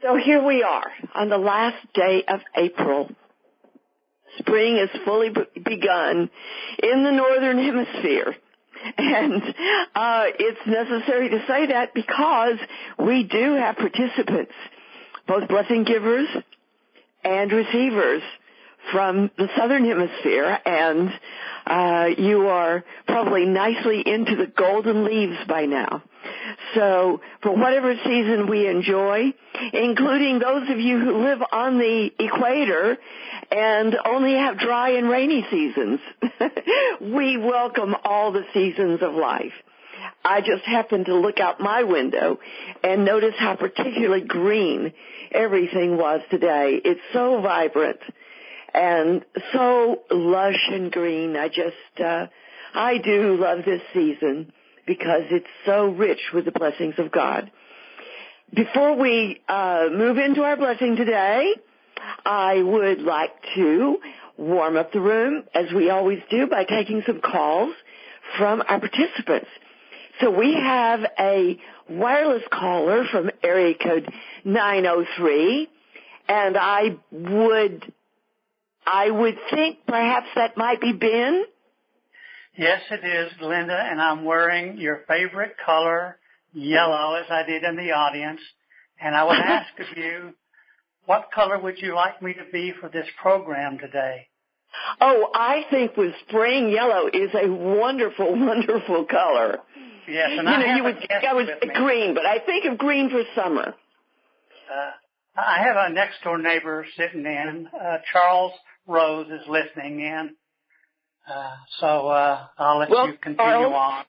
So here we are on the last day of April. Spring has fully begun in the Northern Hemisphere. And it's necessary to say that because we do have participants, both blessing givers and receivers from the Southern Hemisphere, and you are probably nicely into the golden leaves by now. So for whatever season we enjoy, including those of you who live on the equator and only have dry and rainy seasons, we welcome all the seasons of life. I just happened to look out my window and notice how particularly green everything was today. It's so vibrant and so lush and green. I do love this season because it's so rich with the blessings of God. Before we move into our blessing today, I would like to warm up the room, as we always do, by taking some calls from our participants. So we have a wireless caller from area code 903, and I would think perhaps that might be Ben. Yes, it is, Linda, and I'm wearing your favorite color, yellow, as I did in the audience. And I would ask of you, what color would you like me to be for this program today? Oh, I think with spring yellow is a wonderful, wonderful color. Yes, and you would think I was green, but I think of green for summer. I have a next door neighbor sitting in. Charles Rose is listening in. So I'll let you continue on.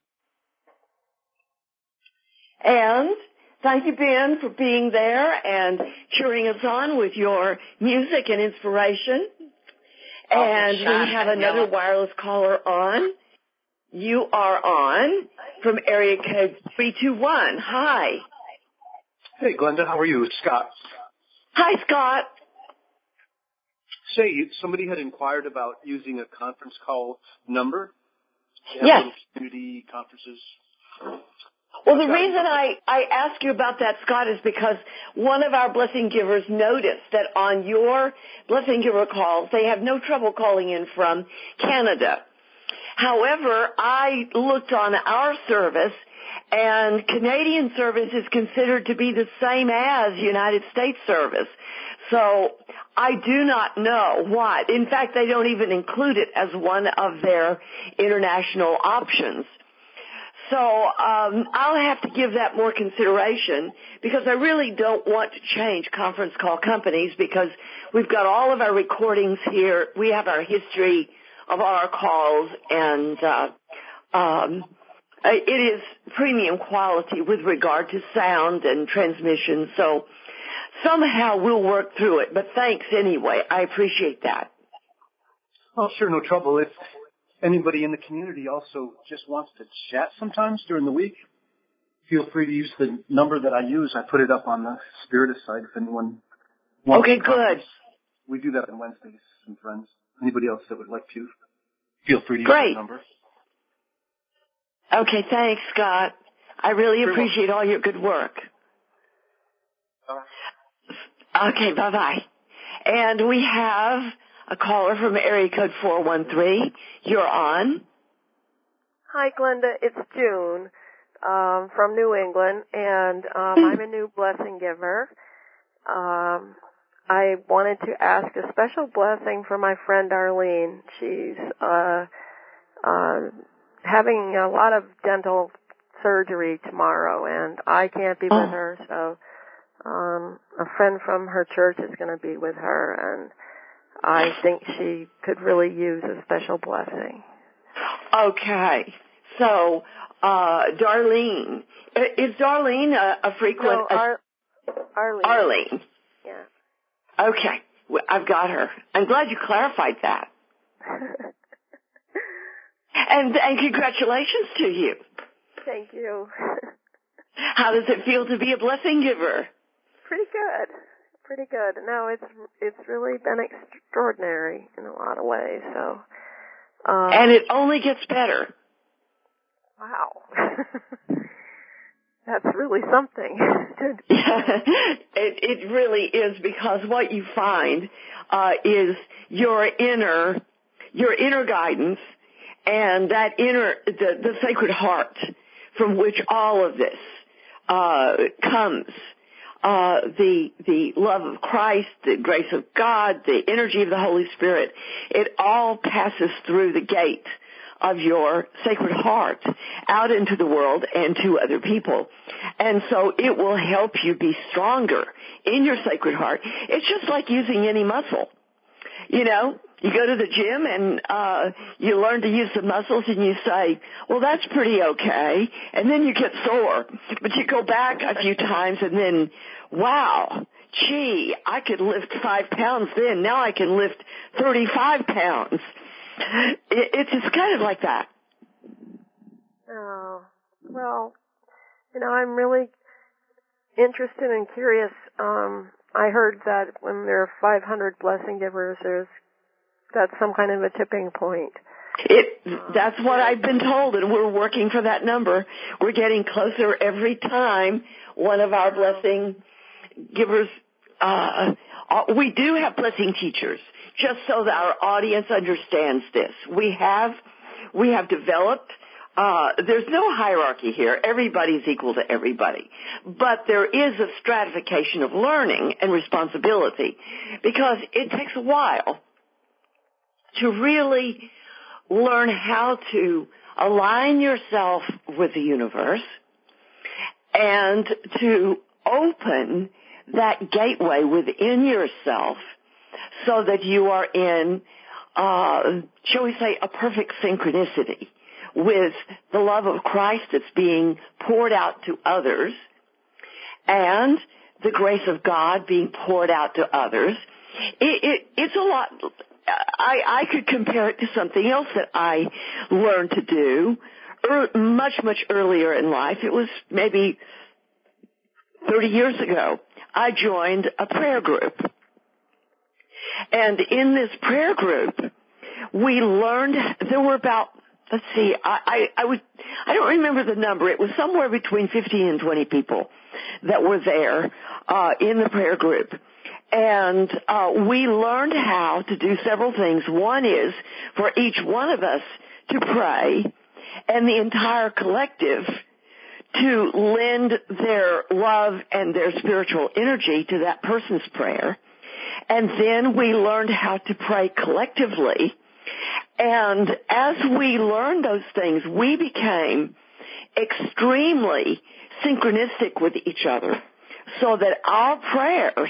And thank you, Ben, for being there and cheering us on with your music and inspiration. And we have another wireless caller on. You are on from area code 321. Hi. Hey, Glenda, how are you? It's Scott. Hi, Scott. Say, somebody had inquired about using a conference call number. Yes. Community conferences. Well, the reason I ask you about that, Scott, is because one of our blessing givers noticed that on your blessing giver calls, they have no trouble calling in from Canada. However, I looked on our service, and Canadian service is considered to be the same as United States service. So I do not know what. In fact, they don't even include it as one of their international options. So I'll have to give that more consideration because I really don't want to change conference call companies because we've got all of our recordings here. We have our history of our calls, and it is premium quality with regard to sound and transmission. So somehow we'll work through it. But thanks anyway. I appreciate that. Oh, sure, no trouble. If anybody in the community also just wants to chat sometimes during the week, feel free to use the number that I use. I put it up on the Spiritus site if anyone wants to. Okay, good. We do that on Wednesdays, some friends. Anybody else that would like to, feel free to use that number. Okay, thanks, Scott. I really appreciate all your good work. Okay, bye-bye. And we have a caller from area code 413. You're on. Hi, Glenda. It's June from New England, and I'm a new blessing giver. I wanted to ask a special blessing for my friend Arlene. She's having a lot of dental surgery tomorrow, and I can't be with her, so a friend from her church is going to be with her, and I think she could really use a special blessing. Okay. So, Darlene. Is Darlene a frequent? No, Arlene. Arlene. Yeah. Okay. Well, I've got her. I'm glad you clarified that. And congratulations to you. Thank you. How does it feel to be a blessing giver? Pretty good. Pretty good. No, it's really been extraordinary in a lot of ways. So. And it only gets better. Wow. That's really something. It It really is, because what you find is your inner guidance, and that the Sacred Heart from which all of this comes. The love of Christ, the grace of God, the energy of the Holy Spirit, it all passes through the gate of your Sacred Heart out into the world and to other people. And so it will help you be stronger in your Sacred Heart. It's just like using any muscle. You know, you go to the gym and you learn to use the muscles and you say, well, that's pretty okay. And then you get sore. But you go back a few times and then, wow, gee, I could lift 5 pounds then. Now I can lift 35 pounds. It's kind of like that. Oh, well, you know, I'm really interested and curious. I heard that when there are 500 blessing givers, that's some kind of a tipping point. That's what I've been told, and we're working for that number. We're getting closer every time one of our blessing givers. We do have blessing teachers, just so that our audience understands this. We have developed. There's no hierarchy here. Everybody's equal to everybody. But there is a stratification of learning and responsibility, because it takes a while to really learn how to align yourself with the universe and to open that gateway within yourself so that you are in, shall we say, a perfect synchronicity with the love of Christ that's being poured out to others and the grace of God being poured out to others. It's a lot. I could compare it to something else that I learned to do much, much earlier in life. It was maybe 30 years ago. I joined a prayer group. And in this prayer group, we learned, there were about, let's see, I don't remember the number. It was somewhere between 15 and 20 people that were there in the prayer group. And we learned how to do several things. One is for each one of us to pray, and the entire collective to lend their love and their spiritual energy to that person's prayer. And then we learned how to pray collectively. And as we learned those things, we became extremely synchronistic with each other, so that our prayers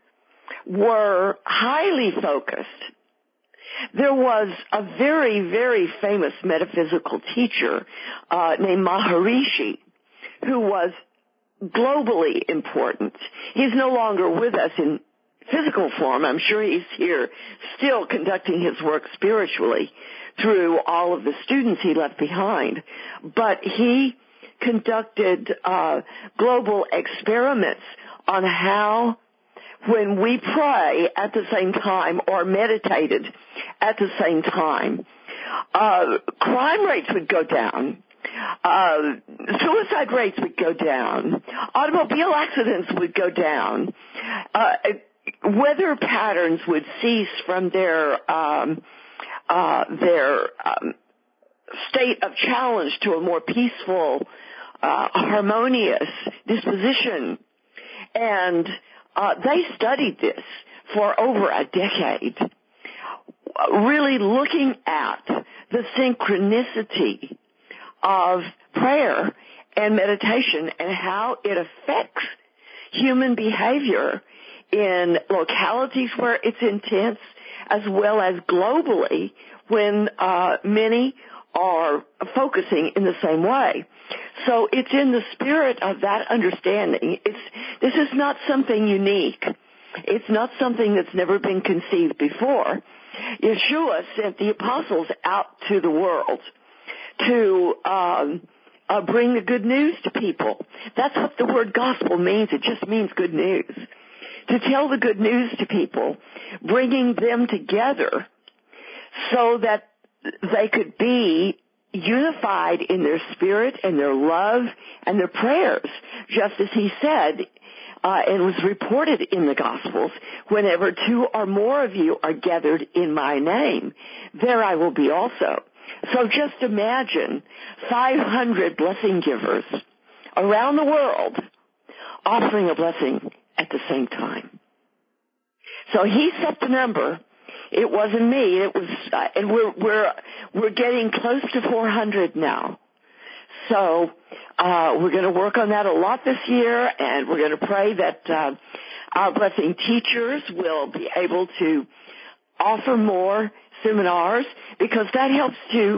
were highly focused. There was a very, very famous metaphysical teacher named Maharishi, who was globally important. He's no longer with us in physical form. I'm sure he's here still conducting his work spiritually through all of the students he left behind. But he conducted global experiments on how, when we pray at the same time or meditated at the same time, crime rates would go down. Suicide rates would go down. Automobile accidents would go down. Weather patterns would cease from their state of challenge to a more peaceful, harmonious disposition. And they studied this for over a decade, really looking at the synchronicity of prayer and meditation and how it affects human behavior in localities where it's intense, as well as globally when many are focusing in the same way. So it's in the spirit of that understanding. This is not something unique. It's not something that's never been conceived before. Yeshua sent the apostles out to the world to bring the good news to people. That's what the word gospel means. It just means good news. To tell the good news to people, bringing them together so that they could be unified in their spirit and their love and their prayers, just as he said and was reported in the Gospels, whenever 2 or more of you are gathered in my name, there I will be also. So just imagine 500 blessing givers around the world offering a blessing at the same time. So he set the number. It wasn't me. It was, and we're getting close to 400 now. So we're going to work on that a lot this year, and we're going to pray that our blessing teachers will be able to offer more seminars, because that helps to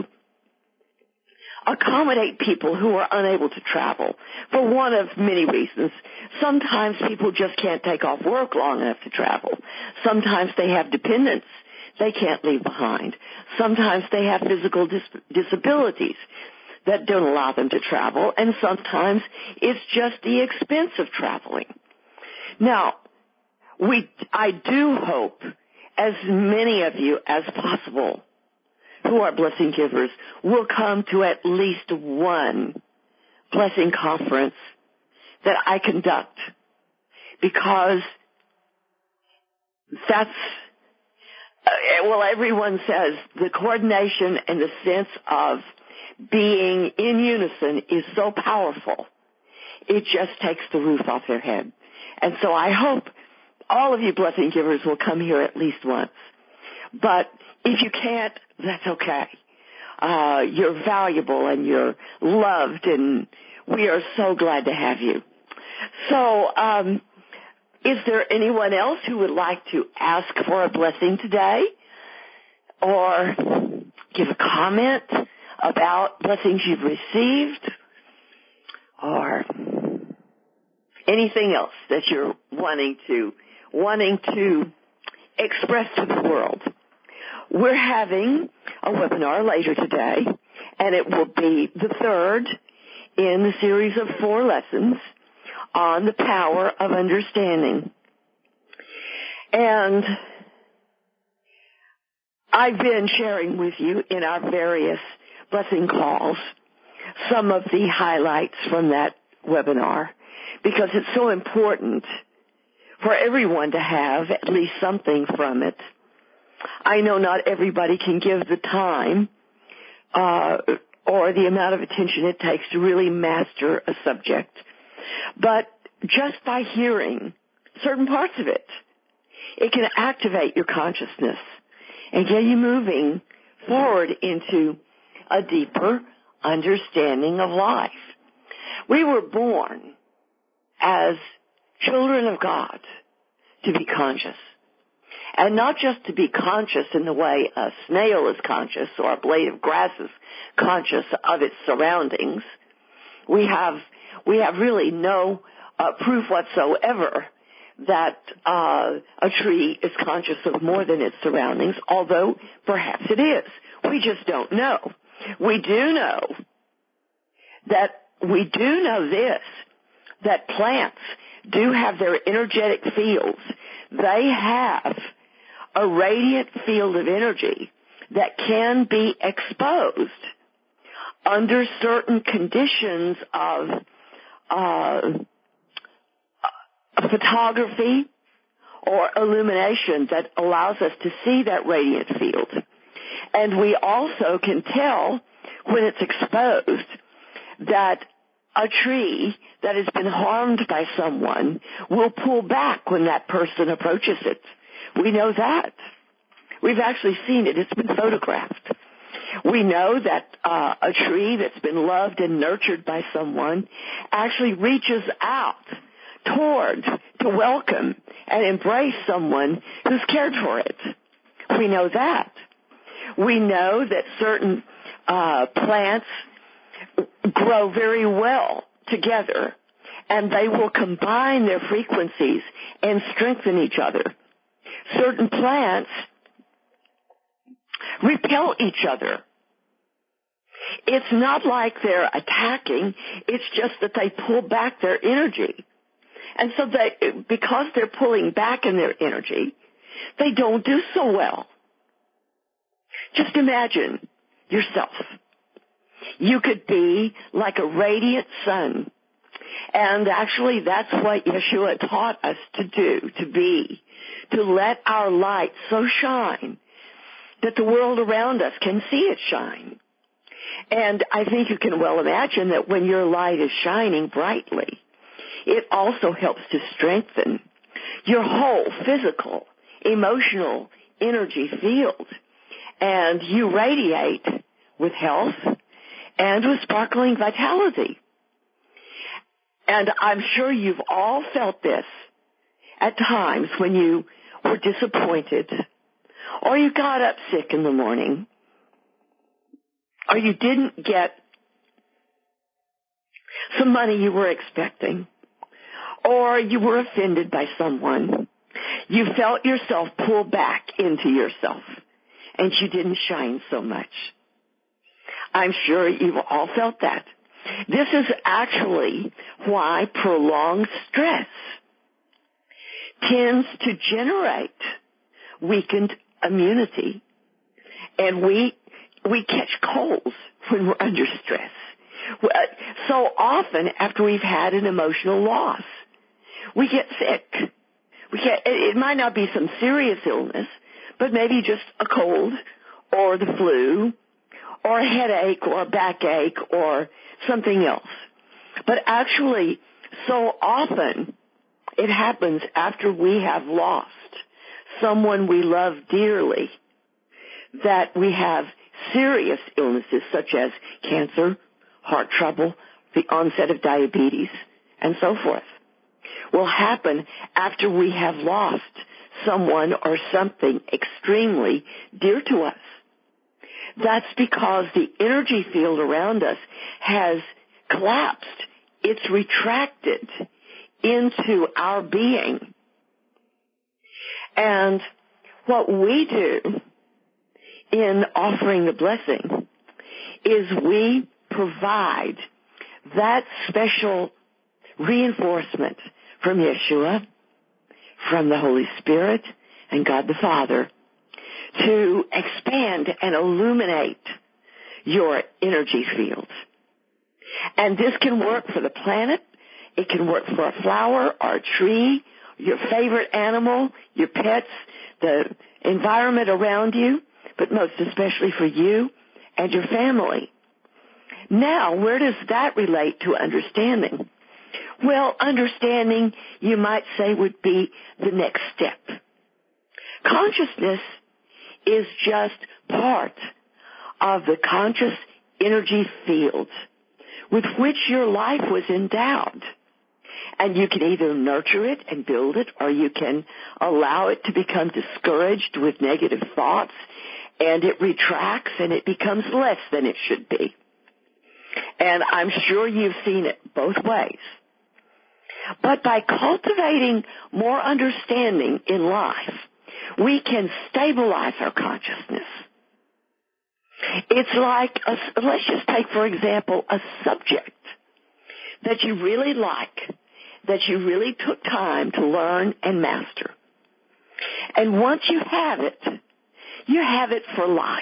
accommodate people who are unable to travel for one of many reasons. Sometimes people just can't take off work long enough to travel. Sometimes they have dependents they can't leave behind. Sometimes they have physical disabilities that don't allow them to travel, and sometimes it's just the expense of traveling. Now, I do hope as many of you as possible who are blessing givers will come to at least one blessing conference that I conduct, because that's, well, everyone says the coordination and the sense of being in unison is so powerful, it just takes the roof off their head. And so I hope all of you blessing givers will come here at least once. But if you can't, that's okay. You're valuable and you're loved, and we are so glad to have you. So, is there anyone else who would like to ask for a blessing today, or give a comment about blessings you've received, or anything else that you're wanting to express to the world? We're having a webinar later today, and it will be the third in the series of 4 lessons on the power of understanding. And I've been sharing with you in our various blessing calls some of the highlights from that webinar, because it's so important for everyone to have at least something from it. I know not everybody can give the time or the amount of attention it takes to really master a subject, but just by hearing certain parts of it, it can activate your consciousness and get you moving forward into a deeper understanding of life. We were born as children of God to be conscious. And not just to be conscious in the way a snail is conscious or a blade of grass is conscious of its surroundings. We have really no proof whatsoever that a tree is conscious of more than its surroundings, although perhaps it is. We just don't know. We do know this, that plants do have their energetic fields. They have a radiant field of energy that can be exposed under certain conditions of photography or illumination that allows us to see that radiant field. And we also can tell when it's exposed that a tree that has been harmed by someone will pull back when that person approaches it. We know that. We've actually seen it. It's been photographed. We know that a tree that's been loved and nurtured by someone actually reaches out to welcome and embrace someone who's cared for it. We know that. We know that certain plants grow very well together, and they will combine their frequencies and strengthen each other. Certain plants repel each other. It's not like they're attacking, it's just that they pull back their energy. And so because they're pulling back in their energy, they don't do so well. Just imagine yourself. You could be like a radiant sun And actually, that's what Yeshua taught us to do, to let our light so shine that the world around us can see it shine. And I think you can well imagine that when your light is shining brightly, it also helps to strengthen your whole physical, emotional energy field. And you radiate with health and with sparkling vitality. And I'm sure you've all felt this at times when you were disappointed, or you got up sick in the morning, or you didn't get some money you were expecting, or you were offended by someone. You felt yourself pull back into yourself, and you didn't shine so much. I'm sure you've all felt that. This is actually why prolonged stress tends to generate weakened immunity, and we catch colds when we're under stress. So often after we've had an emotional loss, we get sick. It might not be some serious illness, but maybe just a cold or the flu or a headache or a backache or something else. But actually, so often it happens after we have lost someone we love dearly that we have serious illnesses such as cancer, heart trouble, the onset of diabetes, and so forth. Will happen after we have lost someone or something extremely dear to us. That's because the energy field around us has collapsed. It's retracted into our being. And what we do in offering the blessing is we provide that special reinforcement from Yeshua, from the Holy Spirit, and God the Father to expand and illuminate your energy field. And this can work for the planet. It can work for a flower or a tree, your favorite animal, your pets, the environment around you, but most especially for you and your family. Now, where does that relate to understanding? Well, understanding, you might say, would be the next step. Consciousness is just part of the conscious energy field with which your life was endowed. And you can either nurture it and build it, or you can allow it to become discouraged with negative thoughts, and it retracts and it becomes less than it should be. And I'm sure you've seen it both ways. But by cultivating more understanding in life, we can stabilize our consciousness. It's like, let's just take, for example, a subject that you really like, that you really took time to learn and master. And once you have it for life.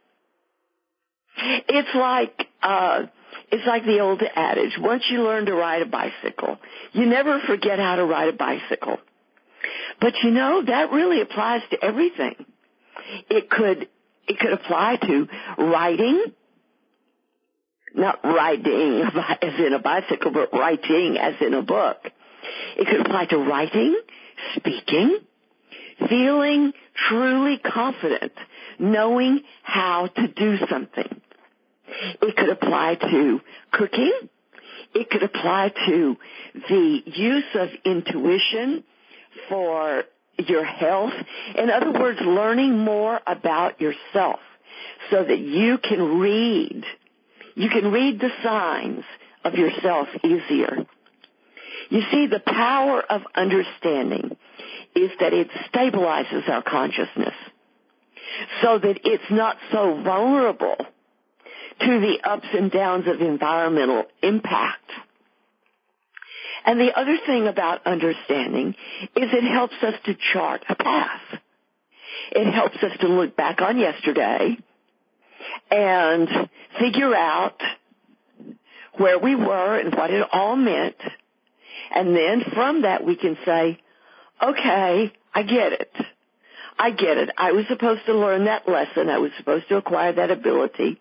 It's like the old adage, once you learn to ride a bicycle, you never forget how to ride a bicycle. But you know, that really applies to everything. It could apply to writing, not riding as in a bicycle, but writing as in a book. It could apply to writing, speaking, feeling truly confident, knowing how to do something. It could apply to cooking. It could apply to the use of intuition for your health. In other words, learning more about yourself so that you can read the signs of yourself easier. You see, the power of understanding is that it stabilizes our consciousness so that it's not so vulnerable to the ups and downs of environmental impact. And the other thing about understanding is it helps us to chart a path. It helps us to look back on yesterday and figure out where we were and what it all meant. And then from that we can say, okay, I get it. I get it. I was supposed to learn that lesson. I was supposed to acquire that ability.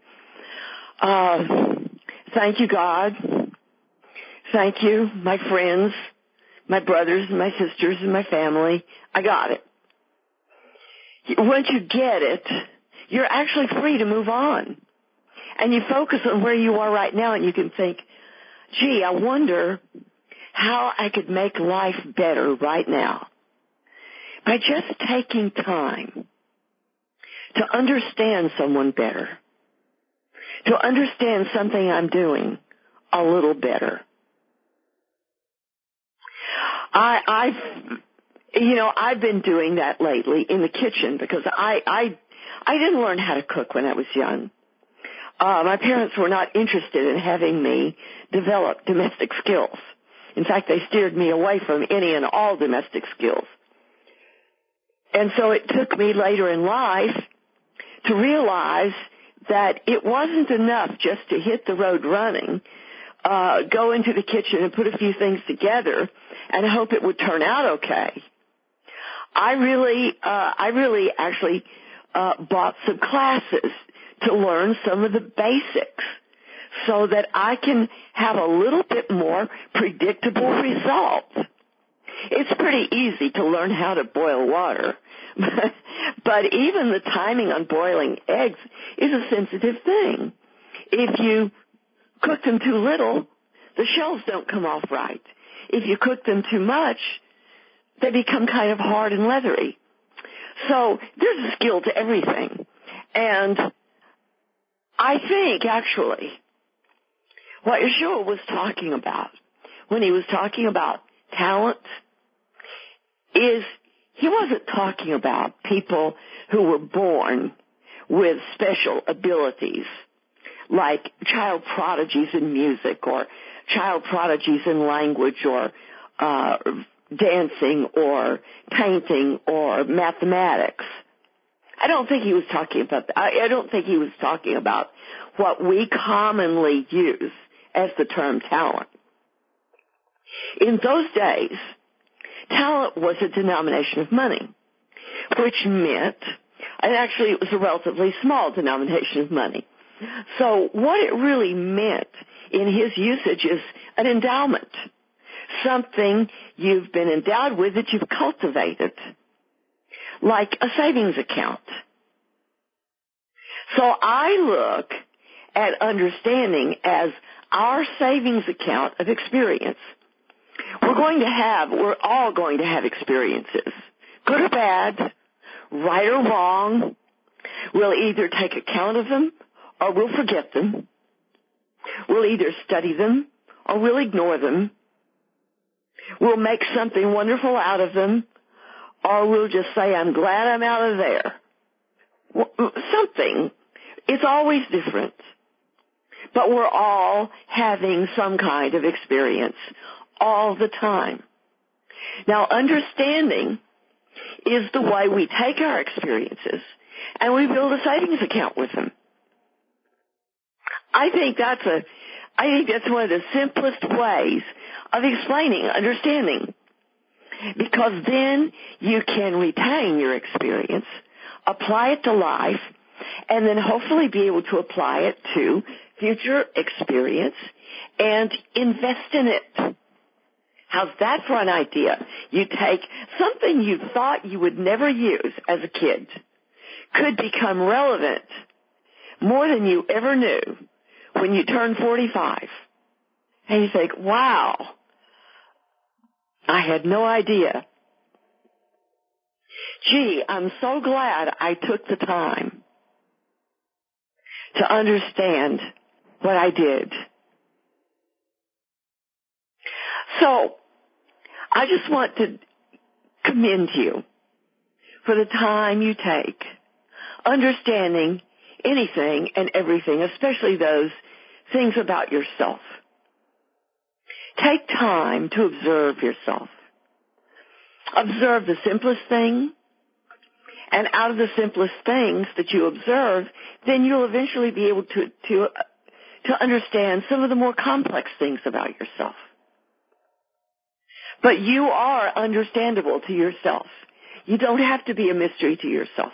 Thank you, God. Thank you, my friends, my brothers and my sisters and my family. I got it. Once you get it, you're actually free to move on. And you focus on where you are right now, and you can think, gee, I wonder how I could make life better right now by just taking time to understand someone better, to understand something I'm doing a little better. I've been doing that lately in the kitchen because I didn't learn how to cook when I was young. My parents were not interested in having me develop domestic skills. In fact, they steered me away from any and all domestic skills. And so it took me later in life to realize that it wasn't enough just to hit the road running, go into the kitchen and put a few things together and hope it would turn out okay. I really actually bought some classes to learn some of the basics so that I can have a little bit more predictable results. It's pretty easy to learn how to boil water, but even the timing on boiling eggs is a sensitive thing. If you cook them too little, the shells don't come off right. If you cook them too much, they become kind of hard and leathery. So there's a skill to everything. And I think, actually, what Yeshua was talking about when he was talking about talent is he wasn't talking about people who were born with special abilities like child prodigies in music or child prodigies in language or dancing or painting or mathematics. I don't think he was talking about that. I don't think he was talking about what we commonly use as the term talent. In those days, talent was a denomination of money, which meant, and actually it was a relatively small denomination of money. So what it really meant in his usage is an endowment, something you've been endowed with that you've cultivated, like a savings account. So I look at understanding as our savings account of experience. We're all going to have experiences, good or bad, right or wrong. We'll either take account of them or we'll forget them. We'll either study them or we'll ignore them. We'll make something wonderful out of them, or we'll just say, I'm glad I'm out of there. Something. It's always different. But we're all having some kind of experience all the time. Now, understanding is the way we take our experiences and we build a savings account with them. I think that's one of the simplest ways of explaining understanding, because then you can retain your experience, apply it to life, and then hopefully be able to apply it to future experience and invest in it. How's that for an idea? You take something you thought you would never use as a kid, could become relevant more than you ever knew when you turn 45. And you think, wow, I had no idea. Gee, I'm so glad I took the time to understand what I did. So, I just want to commend you for the time you take understanding anything and everything, especially those things about yourself. Take time to observe yourself. Observe the simplest thing, and out of the simplest things that you observe, then you'll eventually be able to to understand some of the more complex things about yourself. But you are understandable to yourself. You don't have to be a mystery to yourself.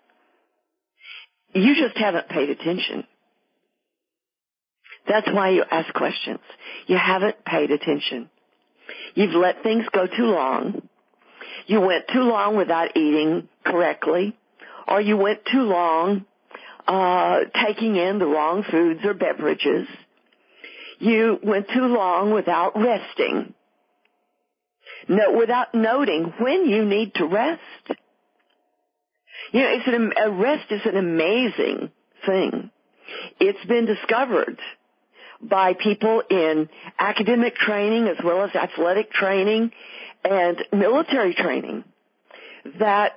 You just haven't paid attention. That's why you ask questions. You haven't paid attention. You've let things go too long. You went too long without eating correctly, or you went too long taking in the wrong foods or beverages. You went too long without resting. No, without noting when you need to rest. You know, rest is an amazing thing. It's been discovered by people in academic training as well as athletic training and military training that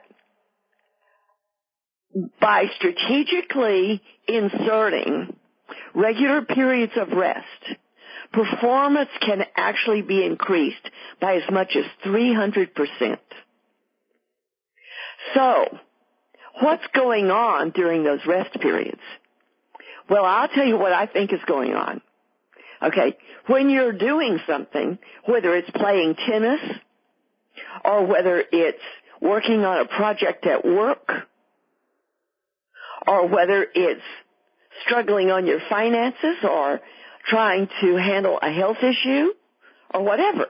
by strategically inserting regular periods of rest, performance can actually be increased by as much as 300%. So, what's going on during those rest periods? Well, I'll tell you what I think is going on. Okay, when you're doing something, whether it's playing tennis or whether it's working on a project at work or whether it's struggling on your finances or trying to handle a health issue or whatever,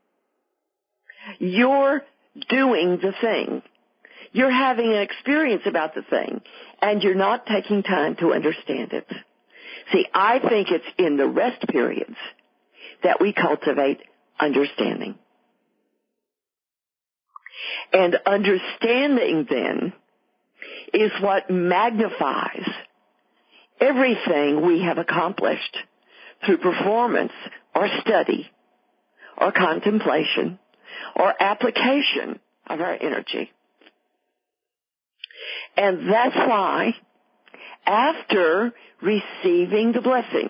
you're doing the thing. You're having an experience about the thing, and you're not taking time to understand it. See, I think it's in the rest periods that we cultivate understanding. And understanding, then, is what magnifies everything we have accomplished through performance or study or contemplation or application of our energy. And that's why, after receiving the blessing,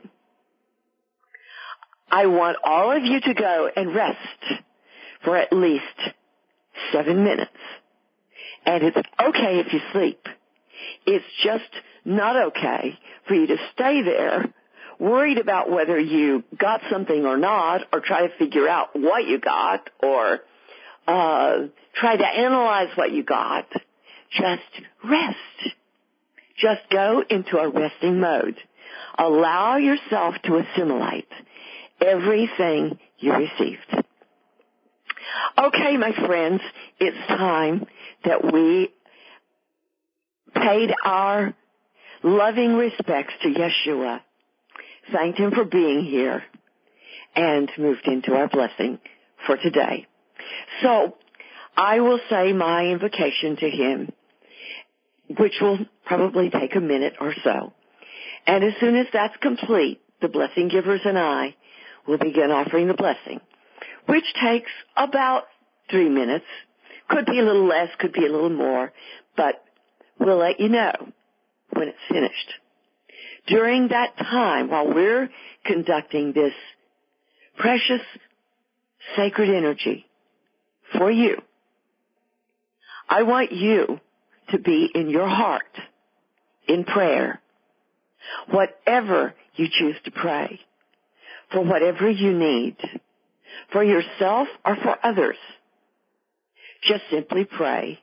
I want all of you to go and rest for at least 7 minutes. And it's okay if you sleep. It's just not okay for you to stay there worried about whether you got something or not, or try to figure out what you got, or try to analyze what you got. Just rest. Just go into a resting mode. Allow yourself to assimilate everything you received. Okay, my friends, it's time that we paid our loving respects to Yeshua, thanked him for being here, and moved into our blessing for today. So, I will say my invocation to him, which will probably take a minute or so. And as soon as that's complete, the blessing givers and I will begin offering the blessing, which takes about 3 minutes. Could be a little less, could be a little more, but we'll let you know when it's finished. During that time, while we're conducting this precious, sacred energy for you, I want you to be in your heart, in prayer, whatever you choose to pray, for whatever you need, for yourself or for others. Just simply pray.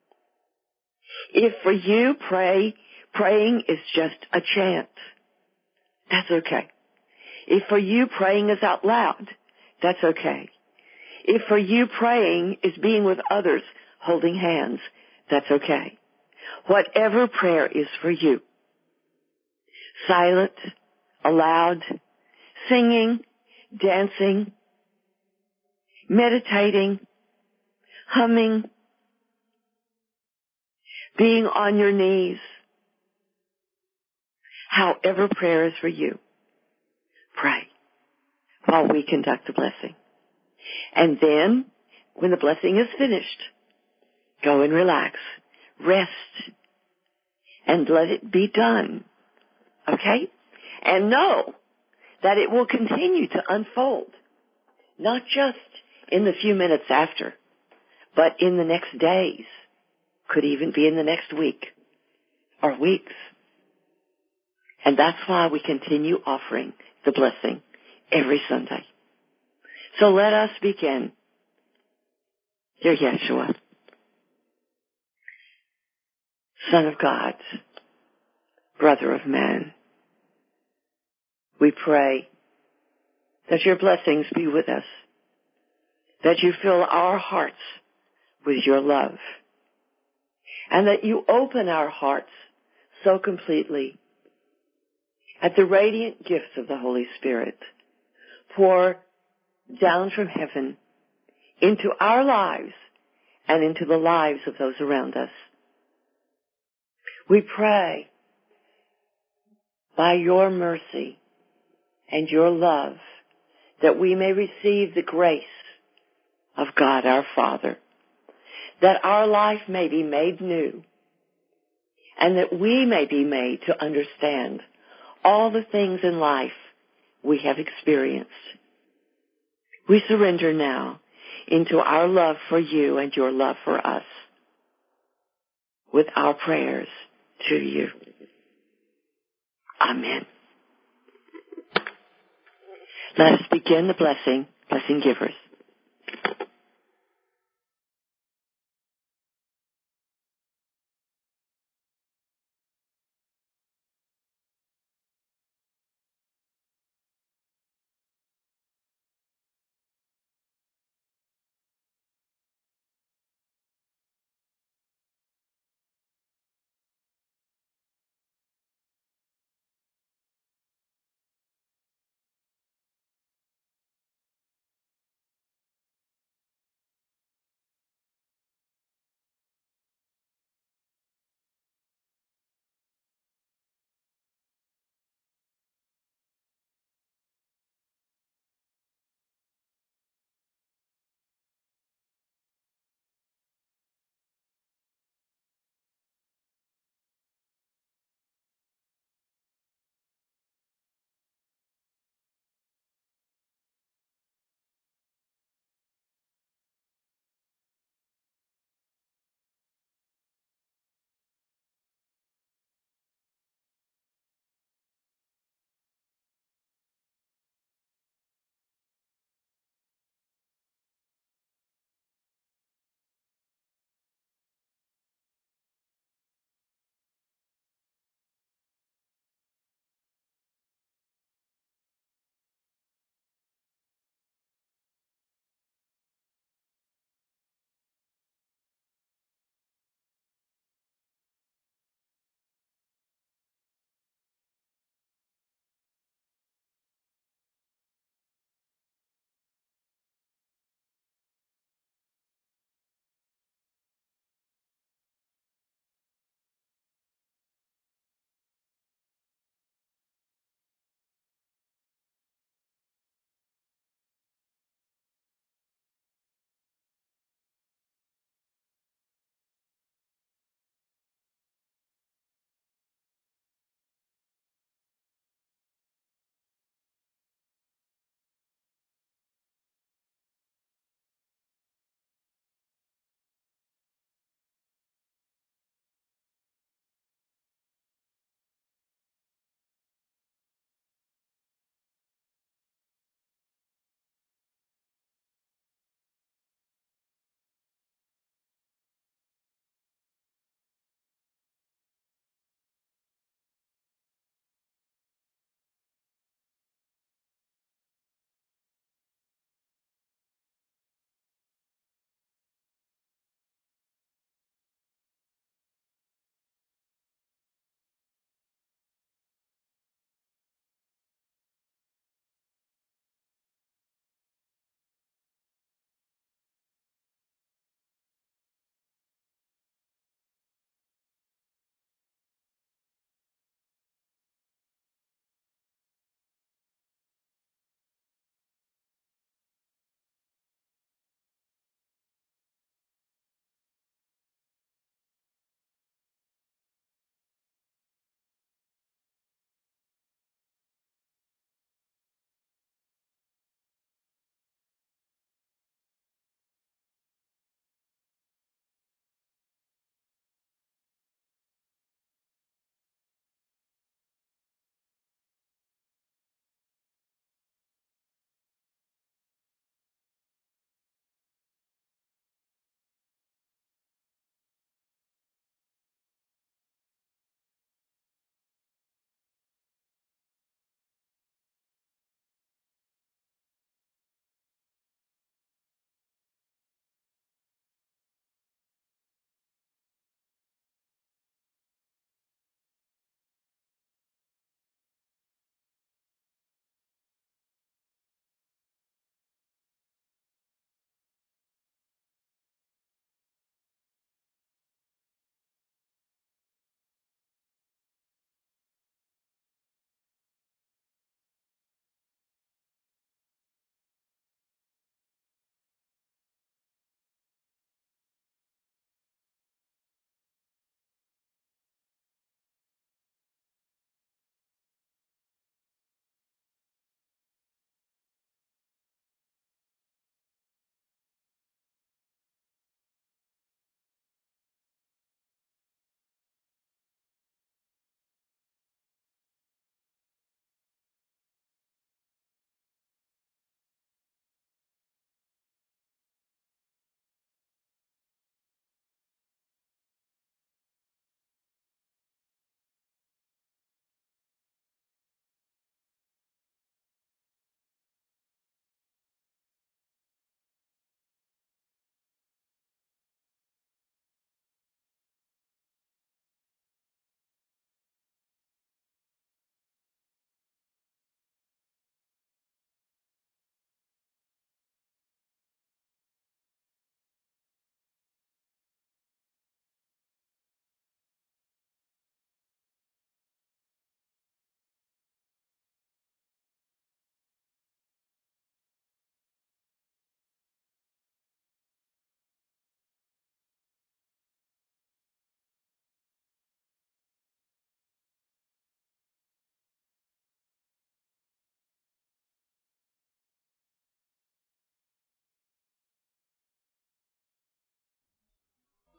If for you praying is just a chant, that's okay. If for you praying is out loud, that's okay. If for you praying is being with others, holding hands, that's okay. Whatever prayer is for you. Silent, aloud, singing, dancing, meditating, humming, being on your knees. However prayer is for you, pray while we conduct the blessing. And then, when the blessing is finished, go and relax, rest, and let it be done. Okay? And know that it will continue to unfold, not just in the few minutes after, but in the next days, could even be in the next week or weeks. And that's why we continue offering the blessing every Sunday. So let us begin. Dear Yeshua, Son of God, Brother of man, we pray that your blessings be with us, that you fill our hearts with your love, and that you open our hearts so completely at the radiant gifts of the Holy Spirit pour down from heaven into our lives and into the lives of those around us. We pray by your mercy and your love that we may receive the grace of God our Father, that our life may be made new, and that we may be made to understand all the things in life we have experienced. We surrender now into our love for you and your love for us with our prayers to you. Amen. Let us begin the blessing givers.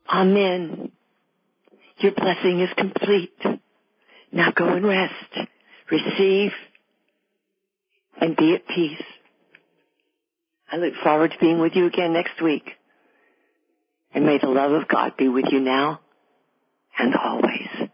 Amen. Your blessing is complete. Now go and rest, receive, and be at peace. I look forward to being with you again next week. And may the love of God be with you now and always.